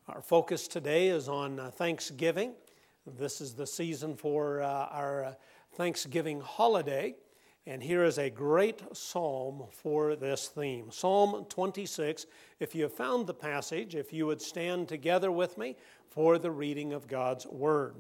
Our focus today is on Thanksgiving. This is the season for our Thanksgiving holiday. And here is a great psalm for this theme. Psalm 26. If you have found the passage, if you would stand together with me for the reading of God's Word.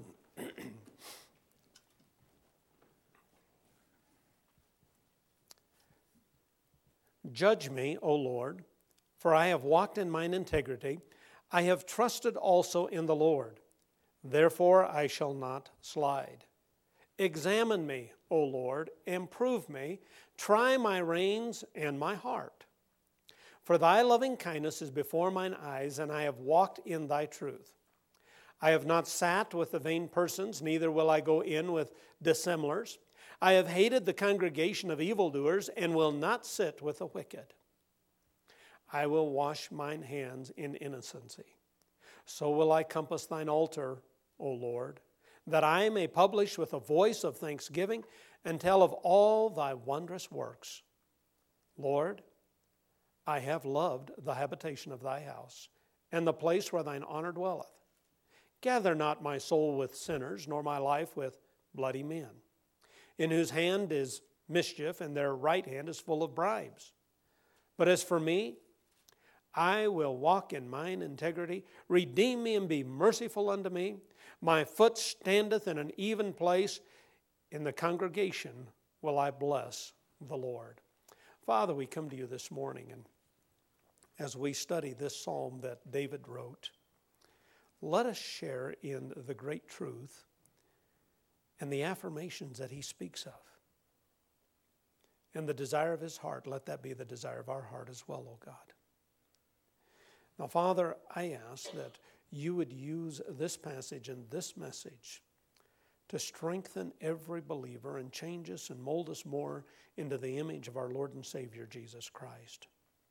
Judge me, O Lord, for I have walked in mine integrity. I have trusted also in the Lord. Therefore I shall not slide. Examine me, O Lord, and prove me. Try my reins and my heart. For thy loving kindness is before mine eyes, and I have walked in thy truth. I have not sat with the vain persons, neither will I go in with dissemblers. I have hated the congregation of evildoers, and will not sit with the wicked. I will wash mine hands in innocency. So will I compass thine altar, O Lord, that I may publish with a voice of thanksgiving and tell of all thy wondrous works. Lord, I have loved the habitation of thy house, and the place where thine honor dwelleth. Gather not my soul with sinners, nor my life with bloody men, in whose hand is mischief, and their right hand is full of bribes. But as for me, I will walk in mine integrity. Redeem me and be merciful unto me. My foot standeth in an even place. In the congregation will I bless the Lord. Father, we come to you this morning, and as we study this psalm that David wrote, let us share in the great truth and the affirmations that he speaks of. And the desire of his heart, let that be the desire of our heart as well, O God. Now, Father, I ask that you would use this passage and this message to strengthen every believer and change us and mold us more into the image of our Lord and Savior, Jesus Christ.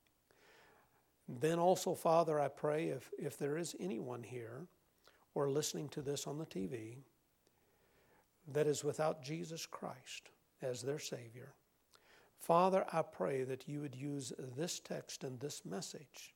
Then also, Father, I pray if there is anyone here or listening to this on the TV that is without Jesus Christ as their Savior, Father, I pray that you would use this text and this message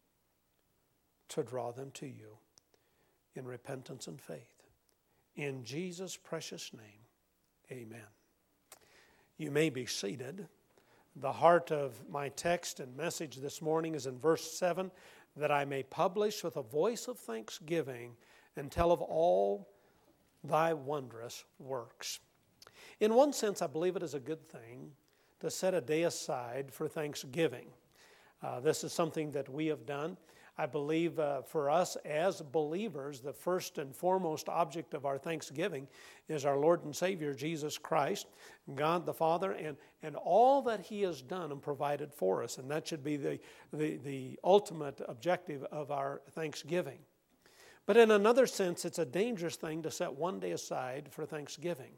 to draw them to you in repentance and faith. In Jesus' precious name, amen. You may be seated. The heart of my text and message this morning is in verse 7, that I may publish with a voice of thanksgiving and tell of all thy wondrous works. In one sense, I believe it is a good thing to set a day aside for Thanksgiving. This is something that we have done. I believe for us as believers, the first and foremost object of our thanksgiving is our Lord and Savior, Jesus Christ, God the Father, and all that He has done and provided for us. And that should be the ultimate objective of our thanksgiving. But in another sense, it's a dangerous thing to set one day aside for Thanksgiving.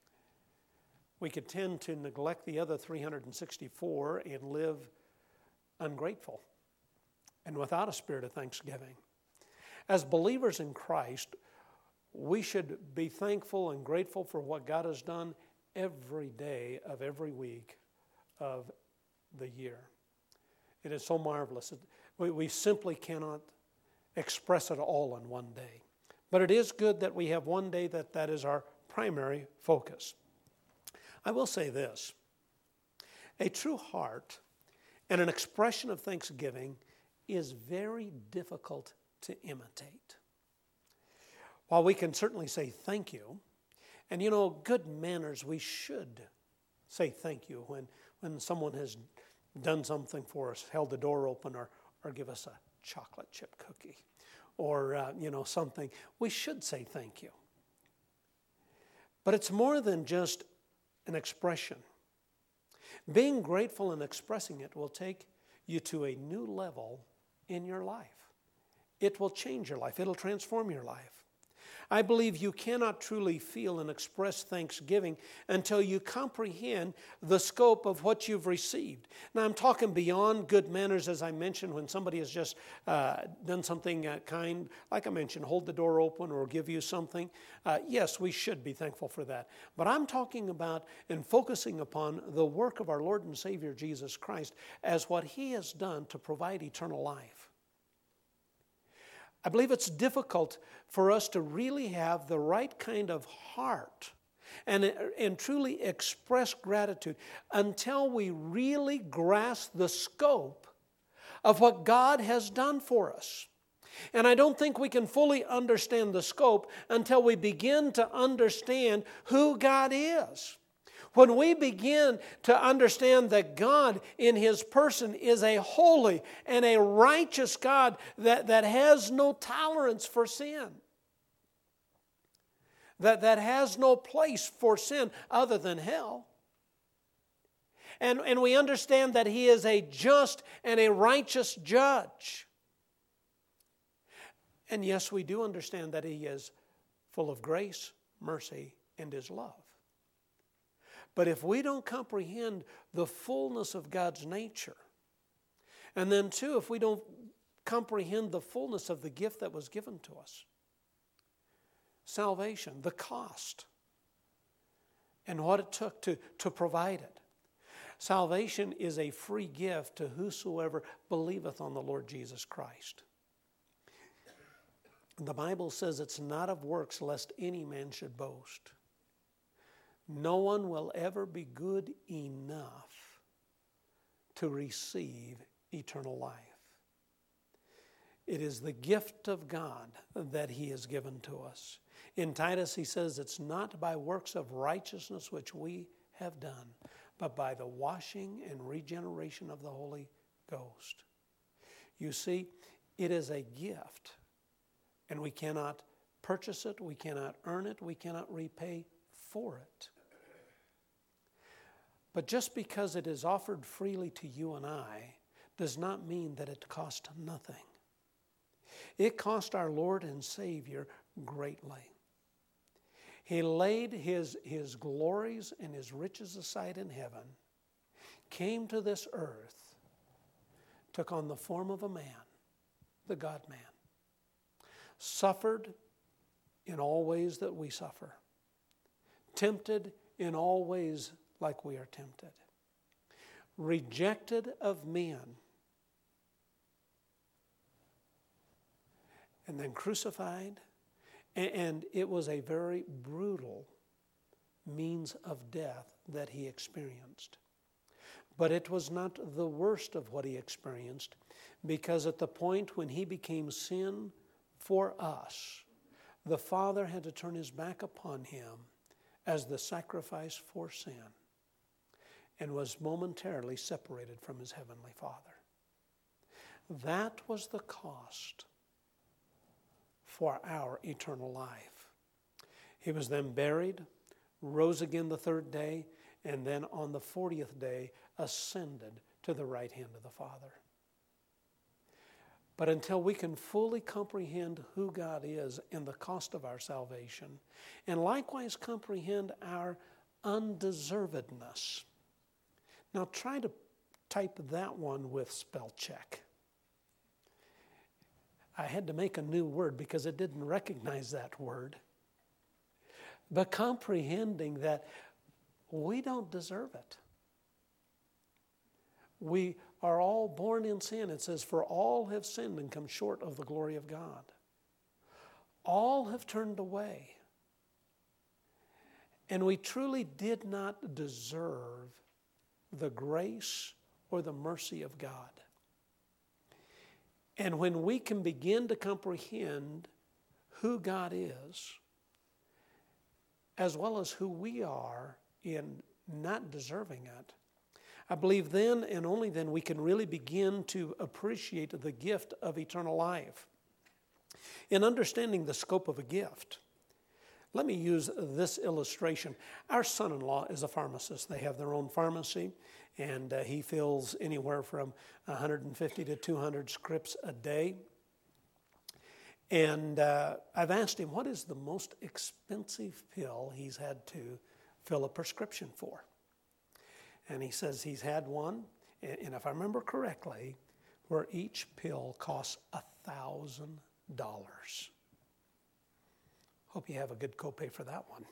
We could tend to neglect the other 364 and live ungrateful and without a spirit of thanksgiving. As believers in Christ, we should be thankful and grateful for what God has done every day of every week of the year. It is so marvelous. We simply cannot express it all in one day. But it is good that we have one day that is our primary focus. I will say this. A true heart and an expression of thanksgiving is very difficult to imitate. While we can certainly say thank you, and good manners, we should say thank you when someone has done something for us, held the door open, or give us a chocolate chip cookie, or something. We should say thank you. But it's more than just an expression. Being grateful and expressing it will take you to a new level in your life. It will change your life. It'll transform your life. I believe you cannot truly feel and express thanksgiving until you comprehend the scope of what you've received. Now, I'm talking beyond good manners, as I mentioned, when somebody has just done something kind, like I mentioned, hold the door open or give you something. Yes, we should be thankful for that. But I'm talking about and focusing upon the work of our Lord and Savior, Jesus Christ, as what He has done to provide eternal life. I believe it's difficult for us to really have the right kind of heart and truly express gratitude until we really grasp the scope of what God has done for us. And I don't think we can fully understand the scope until we begin to understand who God is. When we begin to understand that God in His person is a holy and a righteous God that has no tolerance for sin, that has no place for sin other than hell, and we understand that He is a just and a righteous judge. And yes, we do understand that He is full of grace, mercy, and His love. But if we don't comprehend the fullness of God's nature, and then too, if we don't comprehend the fullness of the gift that was given to us, salvation, the cost, and what it took to provide it. Salvation is a free gift to whosoever believeth on the Lord Jesus Christ. The Bible says it's not of works lest any man should boast. No one will ever be good enough to receive eternal life. It is the gift of God that He has given to us. In Titus he says it's not by works of righteousness which we have done, but by the washing and regeneration of the Holy Ghost. You see, it is a gift, and we cannot purchase it, we cannot earn it, we cannot repay for it. But just because it is offered freely to you and I does not mean that it cost nothing. It cost our Lord and Savior greatly. He laid his glories and His riches aside in heaven, came to this earth, took on the form of a man, the God-man, suffered in all ways that we suffer, tempted in all ways like we are tempted, rejected of men, and then crucified. And it was a very brutal means of death that He experienced. But it was not the worst of what He experienced, because at the point when He became sin for us, the Father had to turn His back upon Him as the sacrifice for sin, and was momentarily separated from His Heavenly Father. That was the cost for our eternal life. He was then buried, rose again the third day, and then on the 40th day ascended to the right hand of the Father. But until we can fully comprehend who God is and the cost of our salvation, and likewise comprehend our undeservedness. Now try to type that one with spell check. I had to make a new word because it didn't recognize that word. But comprehending that we don't deserve it. We are all born in sin. It says, for all have sinned and come short of the glory of God. All have turned away. And we truly did not deserve the grace or the mercy of God. And when we can begin to comprehend who God is, as well as who we are in not deserving it, I believe then and only then we can really begin to appreciate the gift of eternal life. In understanding the scope of a gift, let me use this illustration. Our son-in-law is a pharmacist. They have their own pharmacy, and he fills anywhere from 150 to 200 scripts a day. And I've asked him, what is the most expensive pill he's had to fill a prescription for? And he says he's had one, and if I remember correctly, where each pill costs $1,000. Hope you have a good copay for that one.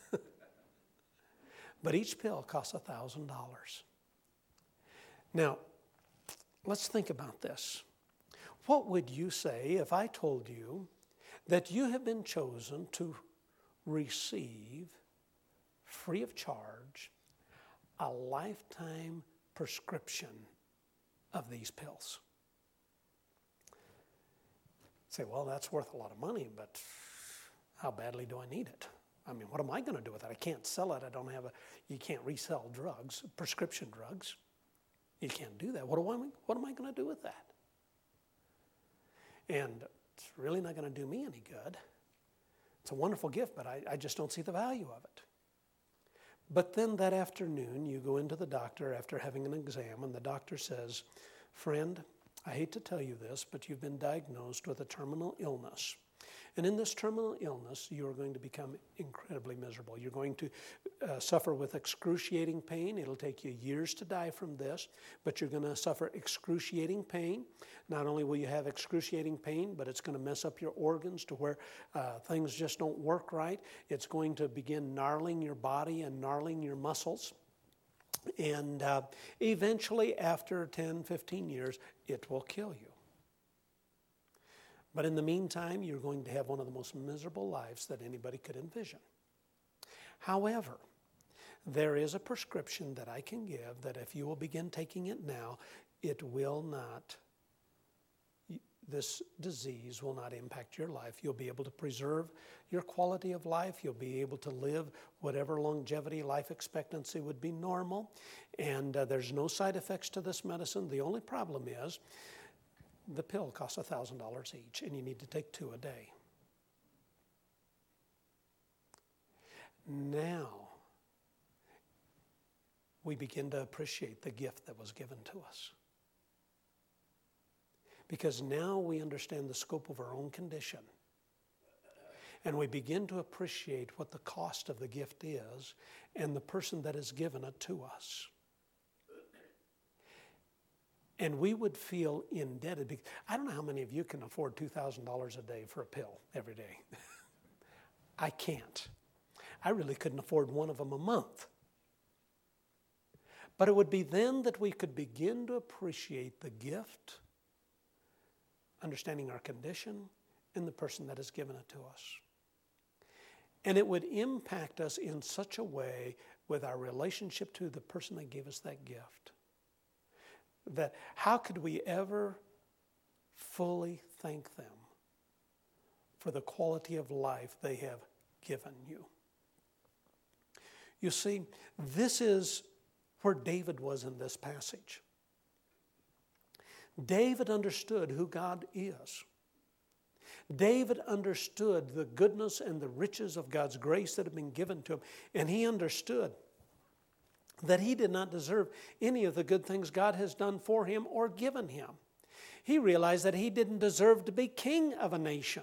But each pill costs $1,000. Now, let's think about this. What would you say if I told you that you have been chosen to receive, free of charge, a lifetime prescription of these pills? Say, well, that's worth a lot of money, but how badly do I need it? I mean, what am I going to do with it? I can't sell it. You can't resell drugs, prescription drugs. You can't do that. What am I going to do with that? And it's really not going to do me any good. It's a wonderful gift, but I just don't see the value of it. But then that afternoon, you go into the doctor after having an exam, and the doctor says, friend, I hate to tell you this, but you've been diagnosed with a terminal illness. And in this terminal illness, you are going to become incredibly miserable. You're going to suffer with excruciating pain. It'll take you years to die from this, but you're going to suffer excruciating pain. Not only will you have excruciating pain, but it's going to mess up your organs to where things just don't work right. It's going to begin gnarling your body and gnarling your muscles. And eventually, after 10, 15 years, it will kill you. But in the meantime, you're going to have one of the most miserable lives that anybody could envision. However, there is a prescription that I can give that if you will begin taking it now, this disease will not impact your life. You'll be able to preserve your quality of life. You'll be able to live whatever longevity, life expectancy would be normal. And there's no side effects to this medicine. The only problem is the pill costs $1,000 each, and you need to take 2 a day. Now, we begin to appreciate the gift that was given to us. Because now we understand the scope of our own condition. And we begin to appreciate what the cost of the gift is and the person that has given it to us. And we would feel indebted. Because I don't know how many of you can afford $2,000 a day for a pill every day. I can't. I really couldn't afford one of them a month. But it would be then that we could begin to appreciate the gift, understanding our condition, and the person that has given it to us. And it would impact us in such a way with our relationship to the person that gave us that gift, that how could we ever fully thank them for the quality of life they have given you? You see, this is where David was in this passage. David understood who God is. David understood the goodness and the riches of God's grace that had been given to him. And he understood that he did not deserve any of the good things God has done for him or given him. He realized that he didn't deserve to be king of a nation.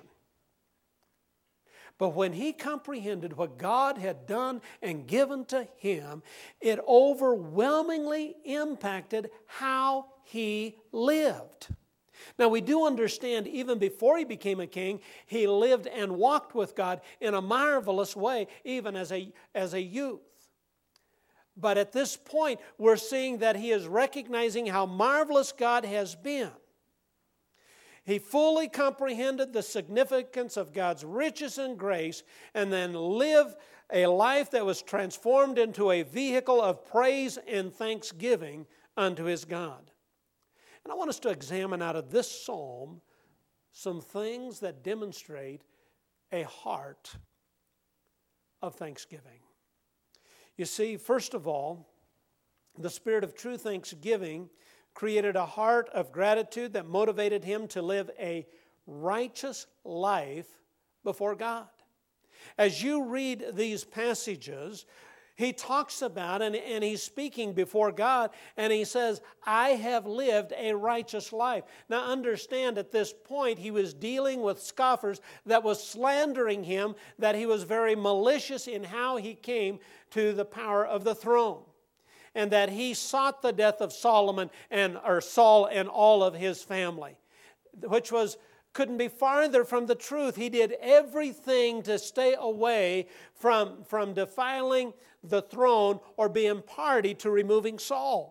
But when he comprehended what God had done and given to him, it overwhelmingly impacted how he lived. Now we do understand even before he became a king, he lived and walked with God in a marvelous way, even as a youth. But at this point, we're seeing that he is recognizing how marvelous God has been. He fully comprehended the significance of God's riches and grace, and then lived a life that was transformed into a vehicle of praise and thanksgiving unto his God. And I want us to examine out of this psalm some things that demonstrate a heart of thanksgiving. You see, first of all, the spirit of true thanksgiving created a heart of gratitude that motivated him to live a righteous life before God. As you read these passages, he talks about, and he's speaking before God, and he says, I have lived a righteous life. Now understand, at this point, he was dealing with scoffers that was slandering him, that he was very malicious in how he came to the power of the throne, and that he sought the death of Saul and all of his family, which couldn't be farther from the truth. He did everything to stay away from defiling the throne or being party to removing Saul.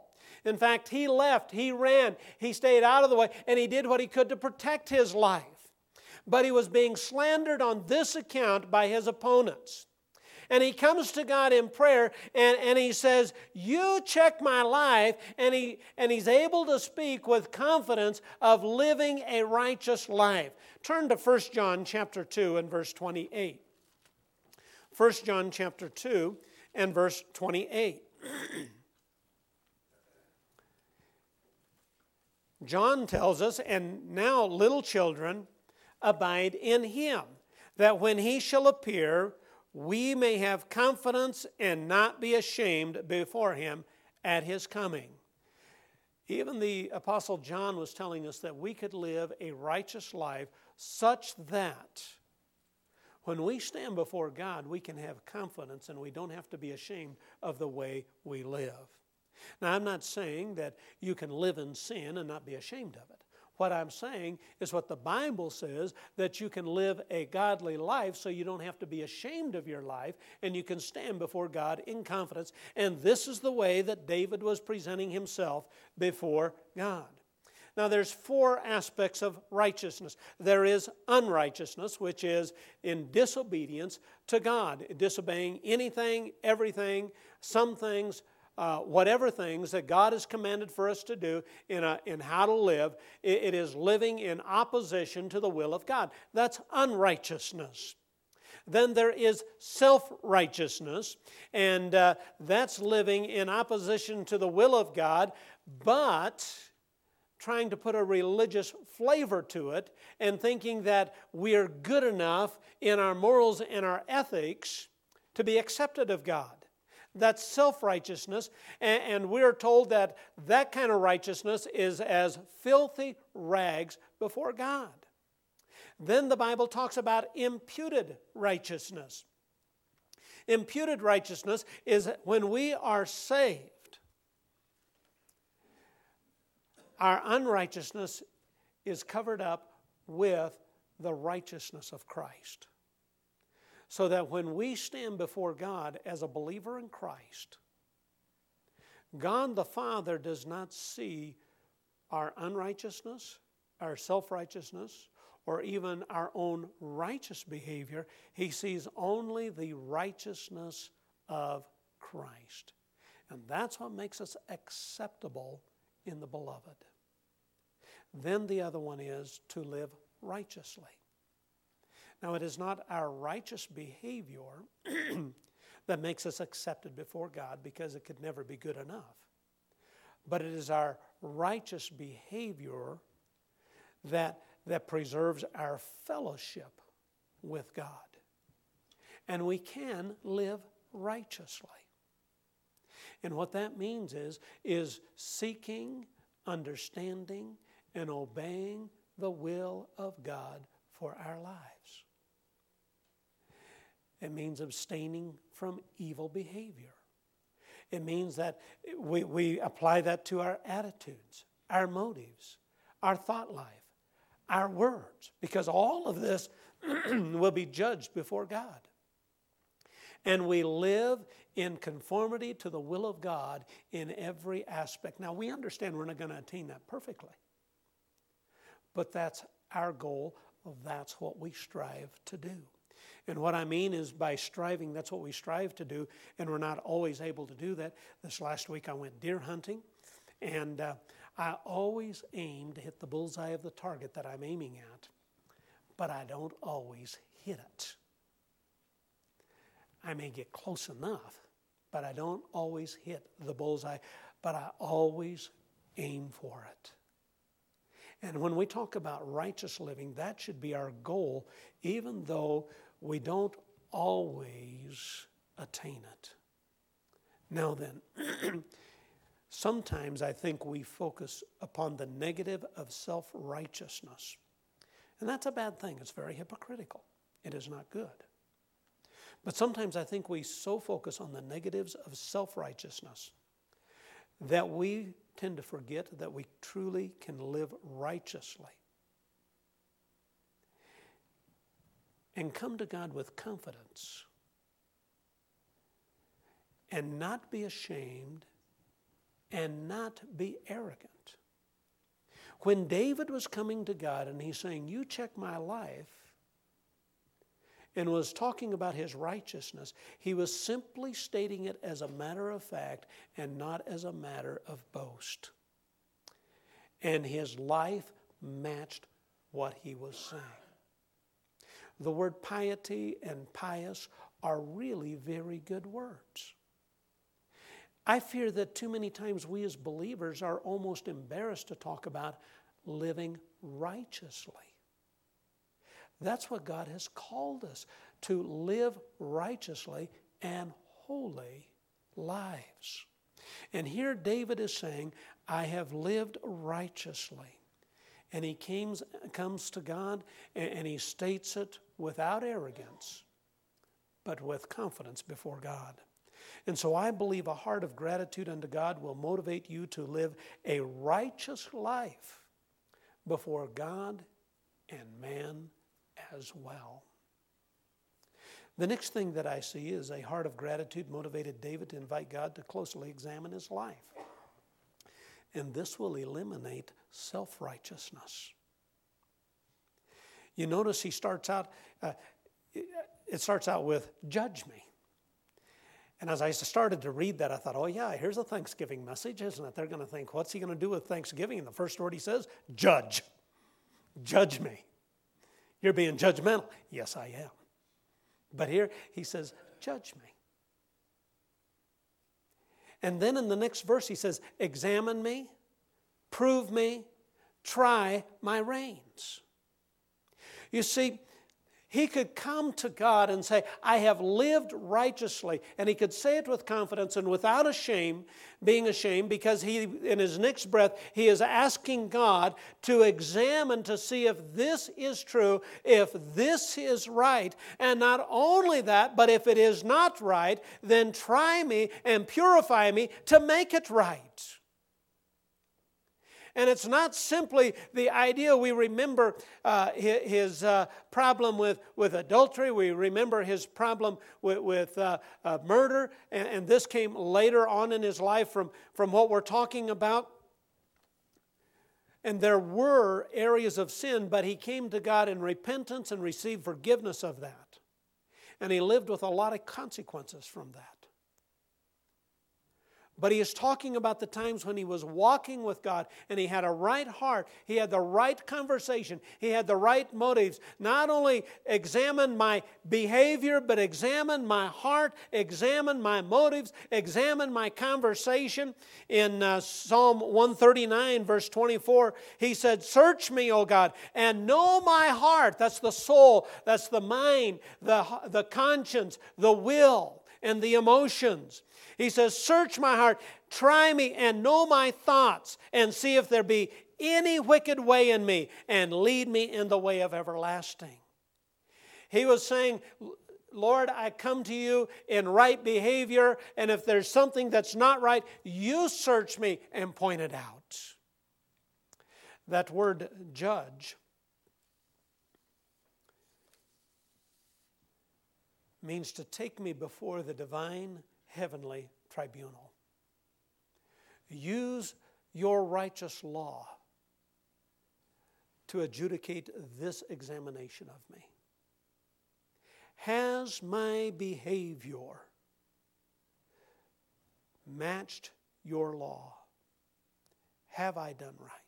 In fact, he left, he ran, he stayed out of the way, and he did what he could to protect his life. But he was being slandered on this account by his opponents. And he comes to God in prayer and he says, you check my life. And he's able to speak with confidence of living a righteous life. Turn to 1 John chapter 2 and verse 28. 1 John chapter 2 and verse 28. John tells us, and now little children, abide in him, that when he shall appear, we may have confidence and not be ashamed before him at his coming. Even the Apostle John was telling us that we could live a righteous life such that when we stand before God, we can have confidence and we don't have to be ashamed of the way we live. Now, I'm not saying that you can live in sin and not be ashamed of it. What I'm saying is what the Bible says, that you can live a godly life so you don't have to be ashamed of your life and you can stand before God in confidence. And this is the way that David was presenting himself before God. Now, there's 4 aspects of righteousness. There is unrighteousness, which is in disobedience to God, disobeying anything, everything, some things, whatever things that God has commanded for us to do in how to live. It is living in opposition to the will of God. That's unrighteousness. Then there is self-righteousness, and that's living in opposition to the will of God, but trying to put a religious flavor to it and thinking that we are good enough in our morals and our ethics to be accepted of God. That's self-righteousness, and we're told that that kind of righteousness is as filthy rags before God. Then the Bible talks about imputed righteousness. Imputed righteousness is when we are saved, our unrighteousness is covered up with the righteousness of Christ. So that when we stand before God as a believer in Christ, God the Father does not see our unrighteousness, our self-righteousness, or even our own righteous behavior. He sees only the righteousness of Christ. And that's what makes us acceptable in the Beloved. Then the other one is to live righteously. Now, it is not our righteous behavior that makes us accepted before God, because it could never be good enough. But it is our righteous behavior that preserves our fellowship with God. And we can live righteously. And what that means is seeking, understanding, and obeying the will of God for our lives. It means abstaining from evil behavior. It means that we apply that to our attitudes, our motives, our thought life, our words, because all of this will be judged before God. And we live in conformity to the will of God in every aspect. Now, we understand we're not going to attain that perfectly, but that's our goal. That's what we strive to do. And what I mean is, by striving, that's what we strive to do, and we're not always able to do that. This last week I went deer hunting, and I always aim to hit the bullseye of the target that I'm aiming at, but I don't always hit it. I may get close enough, but I don't always hit the bullseye, but I always aim for it. And when we talk about righteous living, that should be our goal, even though we don't always attain it. Now then, sometimes I think we focus upon the negative of self-righteousness. And that's a bad thing. It's very hypocritical. It is not good. But sometimes I think we so focus on the negatives of self-righteousness that we tend to forget that we truly can live righteously and come to God with confidence and not be ashamed and not be arrogant. When David was coming to God and he's saying, you check my life, and was talking about his righteousness, he was simply stating it as a matter of fact and not as a matter of boast. And his life matched what he was saying. The word piety and pious are really very good words. I fear that too many times we as believers are almost embarrassed to talk about living righteously. That's what God has called us, to live righteously and holy lives. And here David is saying, I have lived righteously. And he comes to God and he states it without arrogance, but with confidence before God. And so I believe a heart of gratitude unto God will motivate you to live a righteous life before God and man as well. The next thing that I see is a heart of gratitude motivated David to invite God to closely examine his life. And this will eliminate self-righteousness. You notice it starts out with, judge me. And as I started to read that, I thought, oh yeah, here's a Thanksgiving message, isn't it? They're going to think, what's he going to do with Thanksgiving? And the first word he says, judge. Judge me. You're being judgmental. Yes, I am. But here he says, judge me. And then in the next verse he says, examine me, prove me, try my reins. You see, he could come to God and say, I have lived righteously. And he could say it with confidence and without being ashamed, because in his next breath, he is asking God to examine to see if this is true, if this is right. And not only that, but if it is not right, then try me and purify me to make it right. And it's not simply the idea. We remember his problem with adultery. We remember his problem with murder. And this came later on in his life from what we're talking about. And there were areas of sin, but he came to God in repentance and received forgiveness of that. And he lived with a lot of consequences from that. But he is talking about the times when he was walking with God and he had a right heart. He had the right conversation. He had the right motives. Not only examine my behavior, but examine my heart, examine my motives, examine my conversation. In Psalm 139, verse 24, he said, search me, O God, and know my heart. That's the soul, that's the mind, the conscience, the will, and the emotions. He says, search my heart, try me and know my thoughts, and see if there be any wicked way in me, and lead me in the way of everlasting. He was saying, Lord, I come to you in right behavior, and if there's something that's not right, you search me and point it out. That word judge means to take me before the divine heavenly tribunal. Use your righteous law to adjudicate this examination of me. Has my behavior matched your law? Have I done right?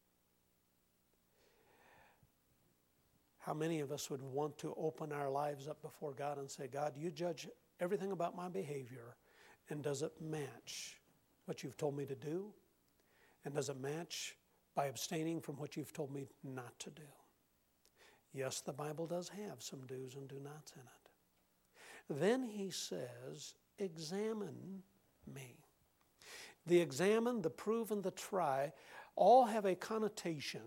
How many of us would want to open our lives up before God and say, God, you judge everything about my behavior, and does it match what you've told me to do? And does it match by abstaining from what you've told me not to do? Yes, the Bible does have some do's and do nots in it. Then he says, examine me. The examine, the prove, and the try all have a connotation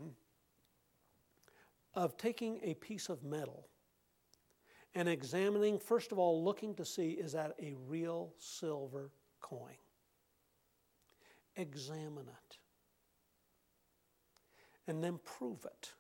of taking a piece of metal and examining, first of all, looking to see, is that a real silver coin? Examine it. And then prove it.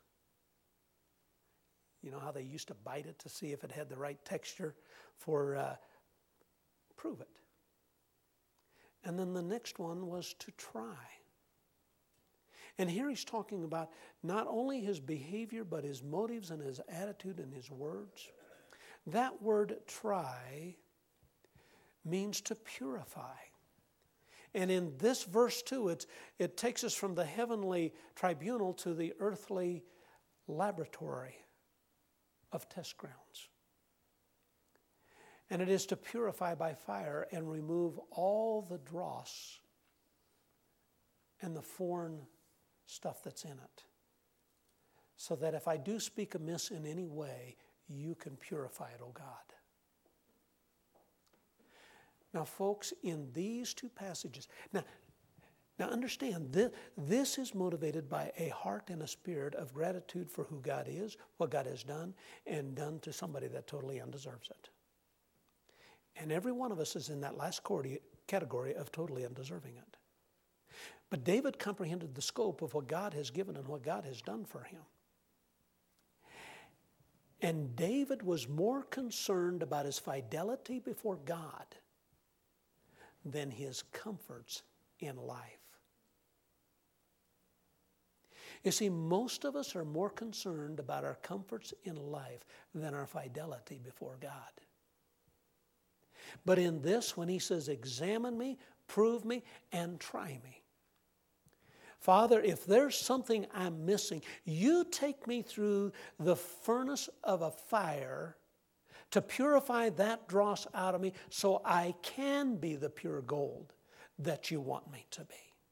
You know how they used to bite it to see if it had the right texture for, prove it. And then the next one was to try. And here he's talking about not only his behavior, but his motives and his attitude and his words. That word try means to purify. And in this verse too, it takes us from the heavenly tribunal to the earthly laboratory of test grounds. And it is to purify by fire and remove all the dross and the foreign stuff that's in it. So that if I do speak amiss in any way, you can purify it, O God. Now, folks, in these two passages, now understand, this is motivated by a heart and a spirit of gratitude for who God is, what God has done, and done to somebody that totally undeserves it. And every one of us is in that last category of totally undeserving it. But David comprehended the scope of what God has given and what God has done for him. And David was more concerned about his fidelity before God than his comforts in life. You see, most of us are more concerned about our comforts in life than our fidelity before God. But in this, when he says, examine me, prove me, and try me. Father, if there's something I'm missing, you take me through the furnace of a fire to purify that dross out of me so I can be the pure gold that you want me to be.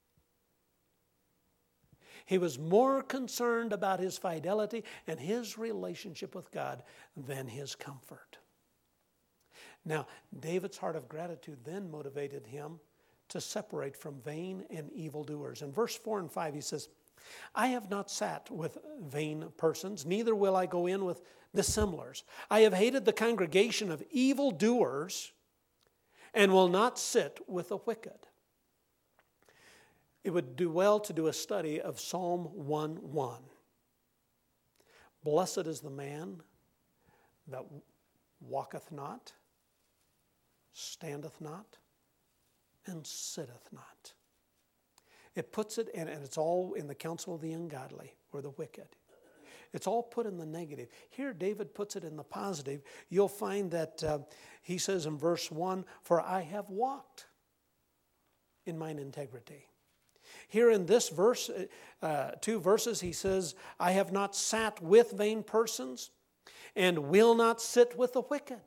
He was more concerned about his fidelity and his relationship with God than his comfort. Now, David's heart of gratitude then motivated him to separate from vain and evildoers. In verse 4 and 5 he says, I have not sat with vain persons, neither will I go in with dissemblers. I have hated the congregation of evildoers and will not sit with the wicked. It would do well to do a study of Psalm 1:1. Blessed is the man that walketh not, standeth not, and sitteth not. It puts it, and it's all in the counsel of the ungodly or the wicked. It's all put in the negative. Here David puts it in the positive. You'll find that he says in verse 1, for I have walked in mine integrity. Here in this verse, 2 verses, he says, I have not sat with vain persons and will not sit with the wicked.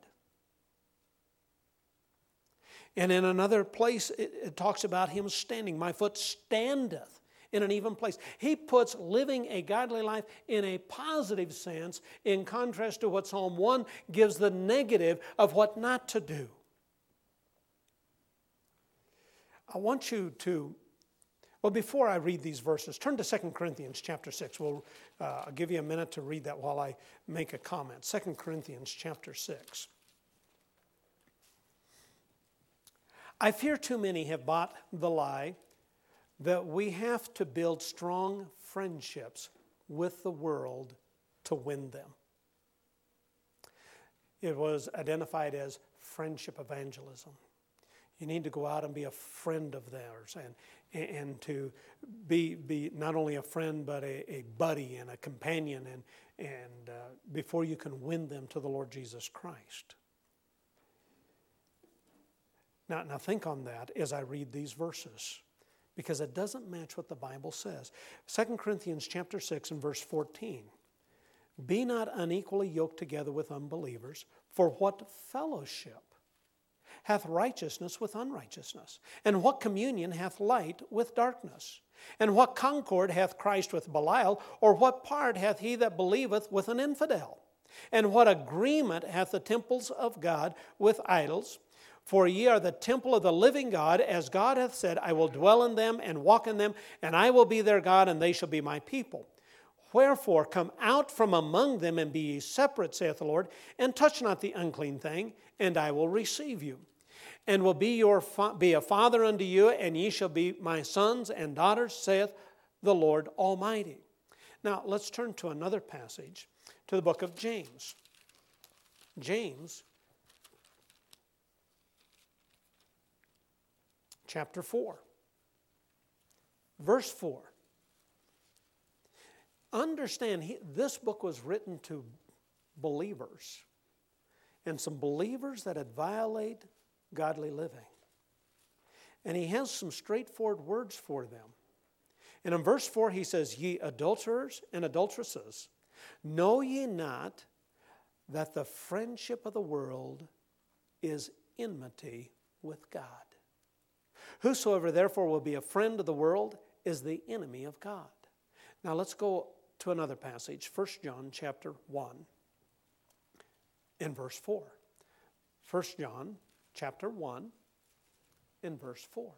And in another place, it talks about him standing. My foot standeth in an even place. He puts living a godly life in a positive sense in contrast to what Psalm 1 gives the negative of what not to do. I want you to, well, before I read these verses, turn to 2 Corinthians chapter 6. I'll give you a minute to read that while I make a comment. 2 Corinthians chapter 6. I fear too many have bought the lie that we have to build strong friendships with the world to win them. It was identified as friendship evangelism. You need to go out and be a friend of theirs and to be not only a friend but a buddy and a companion and before you can win them to the Lord Jesus Christ. Now think on that as I read these verses, because it doesn't match what the Bible says. 2 Corinthians chapter 6 and verse 14. Be not unequally yoked together with unbelievers, for what fellowship hath righteousness with unrighteousness? And what communion hath light with darkness? And what concord hath Christ with Belial? Or what part hath he that believeth with an infidel? And what agreement hath the temples of God with idols? For ye are the temple of the living God, as God hath said, I will dwell in them and walk in them, and I will be their God, and they shall be my people. Wherefore come out from among them, and be ye separate, saith the Lord, and touch not the unclean thing, and I will receive you. And will be a father unto you, and ye shall be my sons and daughters, saith the Lord Almighty. Now let's turn to another passage, to the book of James. James chapter 4, verse 4. Understand, this book was written to believers, and some believers that had violated godly living. And he has some straightforward words for them. And in verse 4 he says, "Ye adulterers and adulteresses, know ye not that the friendship of the world is enmity with God? Whosoever therefore will be a friend of the world is the enemy of God." Now let's go to another passage, 1 John chapter 1 in verse 4. 1 John chapter 1 in verse 4.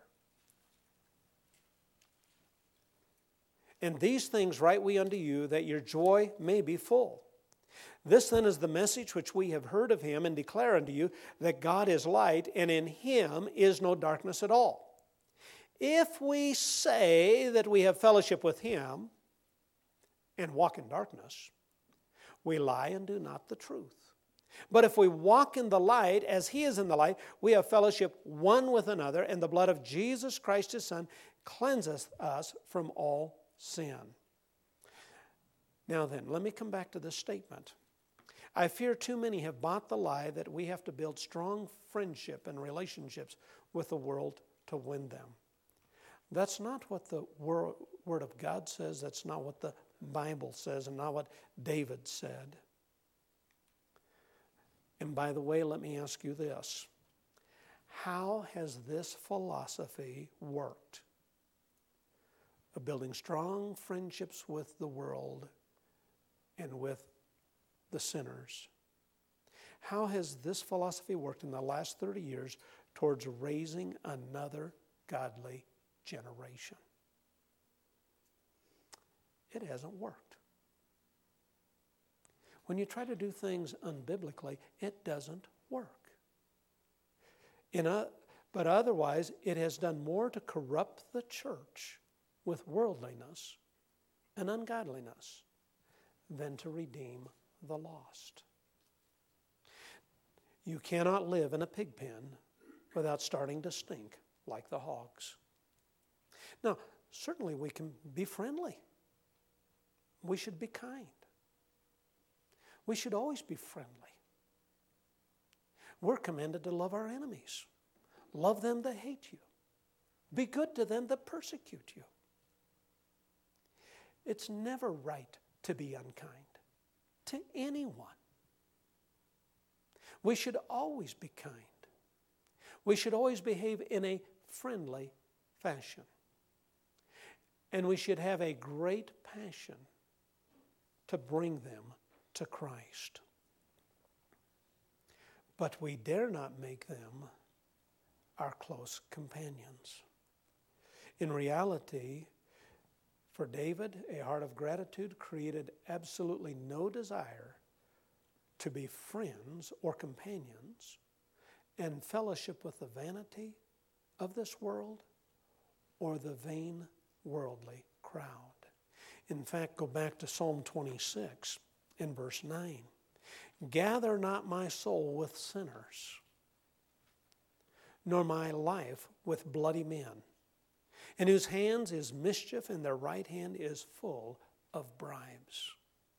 "And these things write we unto you, that your joy may be full. This then is the message which we have heard of him, and declare unto you, that God is light, and in him is no darkness at all. If we say that we have fellowship with him, and walk in darkness, we lie and do not the truth. But if we walk in the light, as he is in the light, we have fellowship one with another, and the blood of Jesus Christ his Son cleanseth us from all sin." Now then, let me come back to this statement. I fear too many have bought the lie that we have to build strong friendship and relationships with the world to win them. That's not what the Word of God says. That's not what the Bible says, and not what David said. And by the way, let me ask you this. How has this philosophy worked of building strong friendships with the world and with the sinners? How has this philosophy worked in the last 30 years towards raising another godly generation? It hasn't worked. When you try to do things unbiblically, it doesn't work. But otherwise, it has done more to corrupt the church with worldliness and ungodliness than to redeem the lost. You cannot live in a pig pen without starting to stink like the hogs. Now, certainly we can be friendly. We should be kind. We should always be friendly. We're commanded to love our enemies. Love them that hate you. Be good to them that persecute you. It's never right to be unkind to anyone. We should always be kind. We should always behave in a friendly fashion. And we should have a great passion to bring them to Christ. But we dare not make them our close companions. In reality, for David, a heart of gratitude created absolutely no desire to be friends or companions and fellowship with the vanity of this world or the vain worldly crowd. In fact, go back to Psalm 26 in verse 9. "Gather not my soul with sinners, nor my life with bloody men, in whose hands is mischief, and their right hand is full of bribes."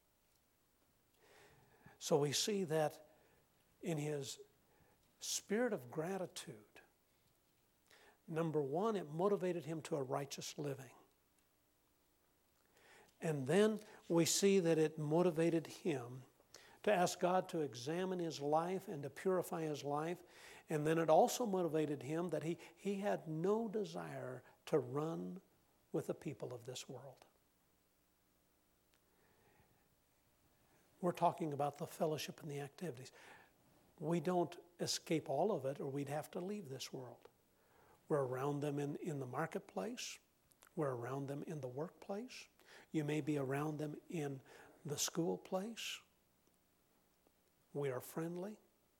So we see that in his spirit of gratitude, number one, it motivated him to a righteous living. And then we see that it motivated him to ask God to examine his life and to purify his life. And then it also motivated him that he had no desire to run with the people of this world. We're talking about the fellowship and the activities. We don't escape all of it, or we'd have to leave this world. We're around them in the marketplace. We're around them in the workplace. You may be around them in the school place. We are friendly.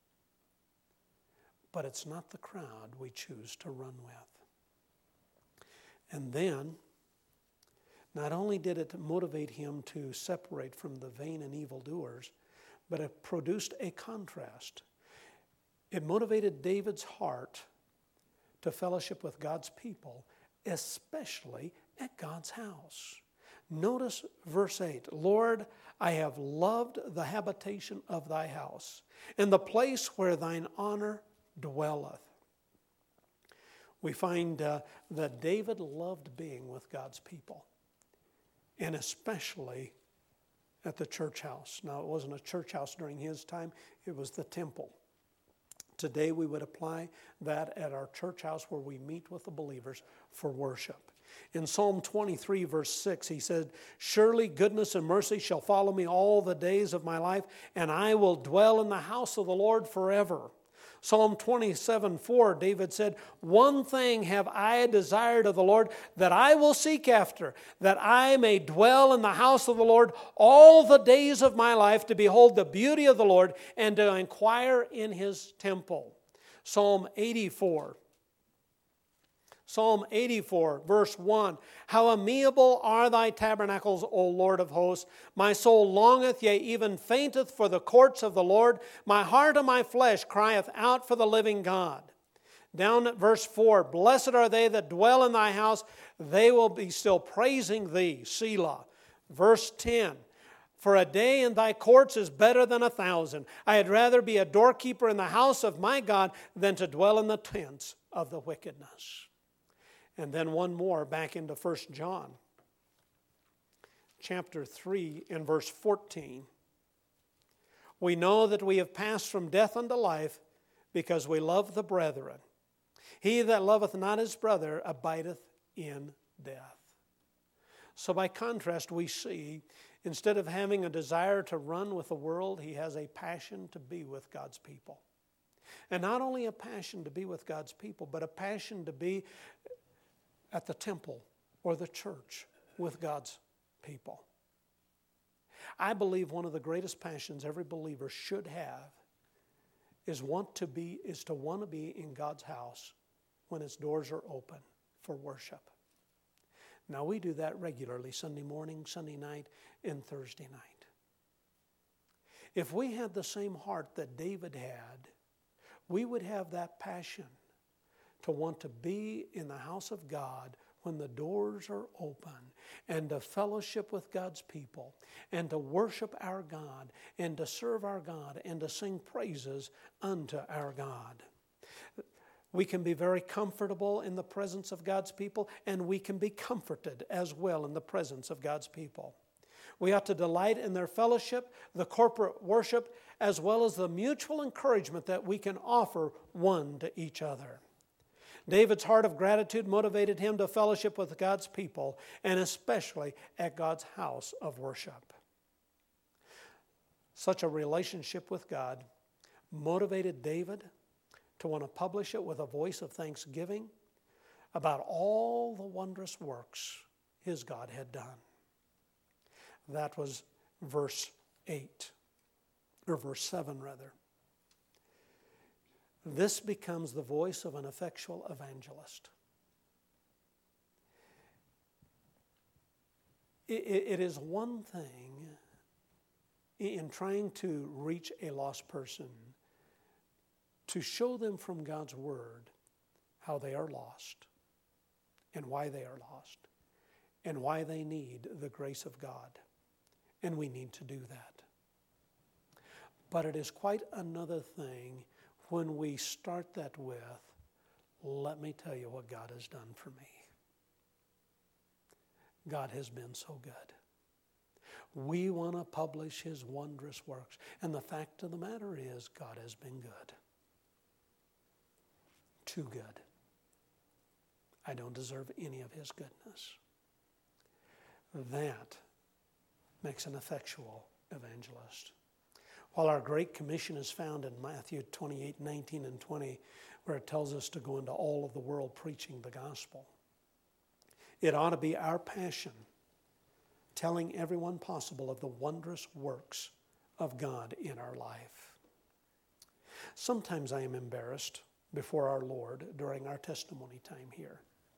But it's not the crowd we choose to run with. And then, not only did it motivate him to separate from the vain and evildoers, but it produced a contrast. It motivated David's heart to fellowship with God's people, especially at God's house. Notice verse 8, Lord, I have loved the habitation of thy house, and the place where thine honor dwelleth. We find that David loved being with God's people, and especially at the church house. Now, it wasn't a church house during his time, it was the temple. Today we would apply that at our church house where we meet with the believers for worship. In Psalm 23, verse 6, he said, surely goodness and mercy shall follow me all the days of my life, and I will dwell in the house of the Lord forever. Psalm 27, 4, David said, one thing have I desired of the Lord, that I will seek after, that I may dwell in the house of the Lord all the days of my life, to behold the beauty of the Lord, and to inquire in his temple. Psalm 84. Psalm 84, verse 1, how amiable are thy tabernacles, O Lord of hosts! My soul longeth, yea, even fainteth for the courts of the Lord. My heart and my flesh crieth out for the living God. Down at verse 4, blessed are they that dwell in thy house, they will be still praising thee, Selah. Verse 10, for a day in thy courts is better than 1,000. I had rather be a doorkeeper in the house of my God than to dwell in the tents of the wickedness. And then one more back into 1 John, chapter 3 and verse 14. We know that we have passed from death unto life because we love the brethren. He that loveth not his brother abideth in death. So by contrast, we see, instead of having a desire to run with the world, he has a passion to be with God's people. And not only a passion to be with God's people, but a passion to be at the temple or the church with God's people. I believe one of the greatest passions every believer should have is to want to be in God's house when its doors are open for worship. Now we do that regularly, Sunday morning, Sunday night, and Thursday night. If we had the same heart that David had, we would have that passion to want to be in the house of God when the doors are open, and to fellowship with God's people, and to worship our God, and to serve our God, and to sing praises unto our God. We can be very comfortable in the presence of God's people, and we can be comforted as well in the presence of God's people. We ought to delight in their fellowship, the corporate worship, as well as the mutual encouragement that we can offer one to each other. David's heart of gratitude motivated him to fellowship with God's people, and especially at God's house of worship. Such a relationship with God motivated David to want to publish it with a voice of thanksgiving about all the wondrous works his God had done. That was verse 8, or verse 7 rather. This becomes the voice of an effectual evangelist. It is one thing in trying to reach a lost person to show them from God's Word how they are lost and why they are lost and why they need the grace of God. And we need to do that. But it is quite another thing when we start that with, let me tell you what God has done for me. God has been so good. We want to publish His wondrous works. And the fact of the matter is, God has been good. Too good. I don't deserve any of His goodness. That makes an effectual evangelist. While our Great Commission is found in Matthew 28, 19 and 20, where it tells us to go into all of the world preaching the gospel, it ought to be our passion telling everyone possible of the wondrous works of God in our life. Sometimes I am embarrassed before our Lord during our testimony time here.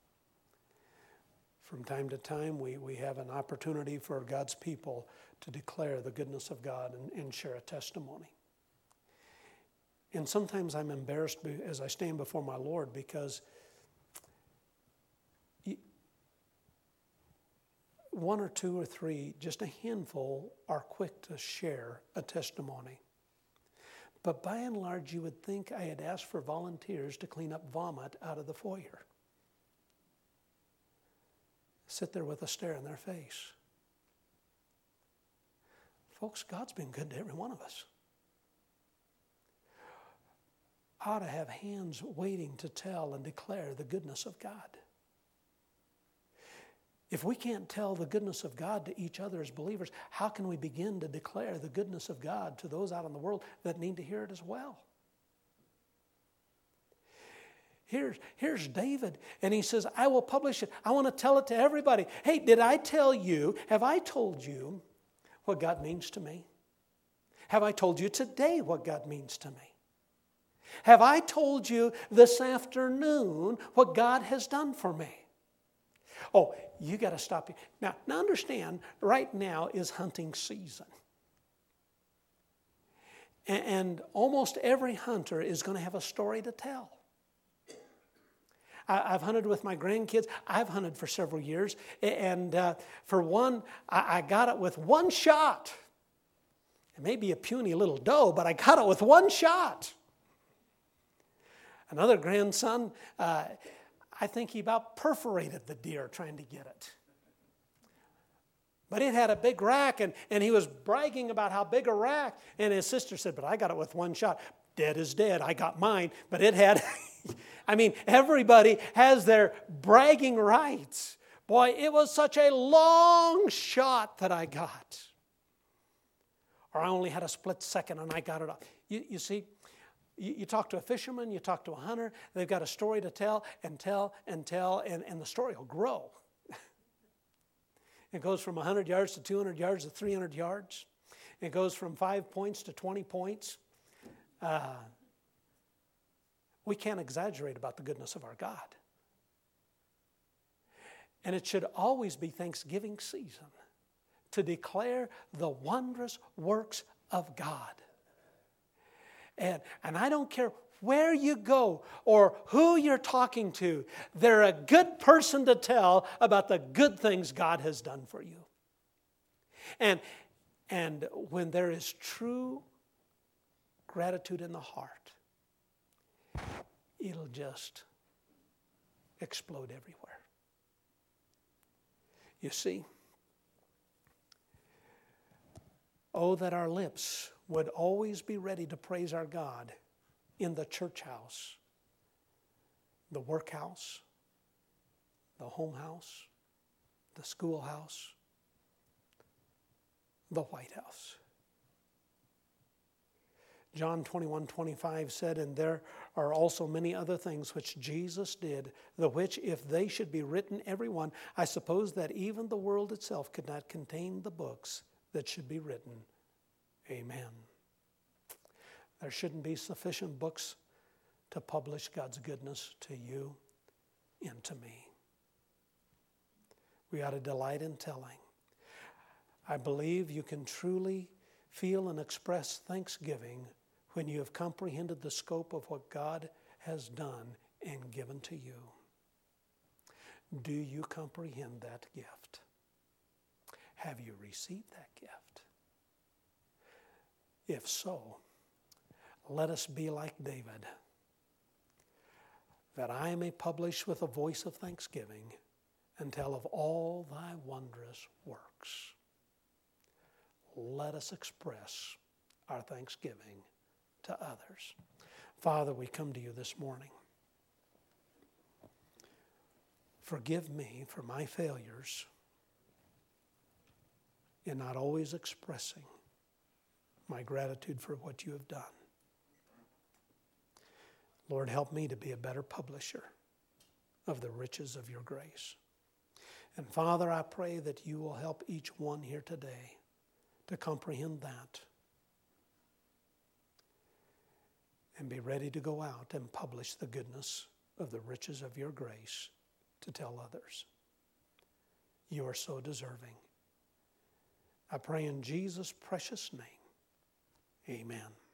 From time to time, we have an opportunity for God's people to declare the goodness of God and share a testimony. And sometimes I'm embarrassed as I stand before my Lord because one or two or three, just a handful, are quick to share a testimony. But by and large, you would think I had asked for volunteers to clean up vomit out of the foyer. Sit there with a stare in their face. Folks, God's been good to every one of us. I ought to have hands waiting to tell and declare the goodness of God. If we can't tell the goodness of God to each other as believers, how can we begin to declare the goodness of God to those out in the world that need to hear it as well? Here's David, and he says, I will publish it. I want to tell it to everybody. Hey, did I tell you, have I told you what God means to me? Have I told you today what God means to me? Have I told you this afternoon what God has done for me? Oh, you got to stop here. Now understand, right now is hunting season. And almost every hunter is going to have a story to tell. I've hunted with my grandkids. I've hunted for several years. And for one, I got it with one shot. It may be a puny little doe, but I got it with one shot. Another grandson, I think he about perforated the deer trying to get it. But it had a big rack, and he was bragging about how big a rack. And his sister said, but I got it with one shot. Dead is dead. I got mine. But it had, everybody has their bragging rights. Boy, it was such a long shot that I got. Or I only had a split second and I got it off. You see, you talk to a fisherman, you talk to a hunter, they've got a story to tell, and the story will grow. It goes from 100 yards to 200 yards to 300 yards. It goes from 5 points to 20 points. We can't exaggerate about the goodness of our God. And it should always be Thanksgiving season to declare the wondrous works of God. And I don't care where you go or who you're talking to, they're a good person to tell about the good things God has done for you. And when there is true gratitude in the heart, it'll just explode everywhere. You see, oh, that our lips would always be ready to praise our God in the church house, the workhouse, the home house, the schoolhouse, the White House. John 21:25 said, and there are also many other things which Jesus did, the which if they should be written every one, I suppose that even the world itself could not contain the books that should be written. Amen. There shouldn't be sufficient books to publish God's goodness to you and to me. We ought to delight in telling. I believe you can truly feel and express thanksgiving when you have comprehended the scope of what God has done and given to you. Do you comprehend that gift? Have you received that gift? If so, let us be like David, that I may publish with a voice of thanksgiving and tell of all thy wondrous works. Let us express our thanksgiving to others. Father, we come to you this morning. Forgive me for my failures in not always expressing my gratitude for what you have done. Lord, help me to be a better publisher of the riches of your grace. And Father, I pray that you will help each one here today to comprehend that and be ready to go out and publish the goodness of the riches of your grace to tell others. You are so deserving. I pray in Jesus' precious name. Amen.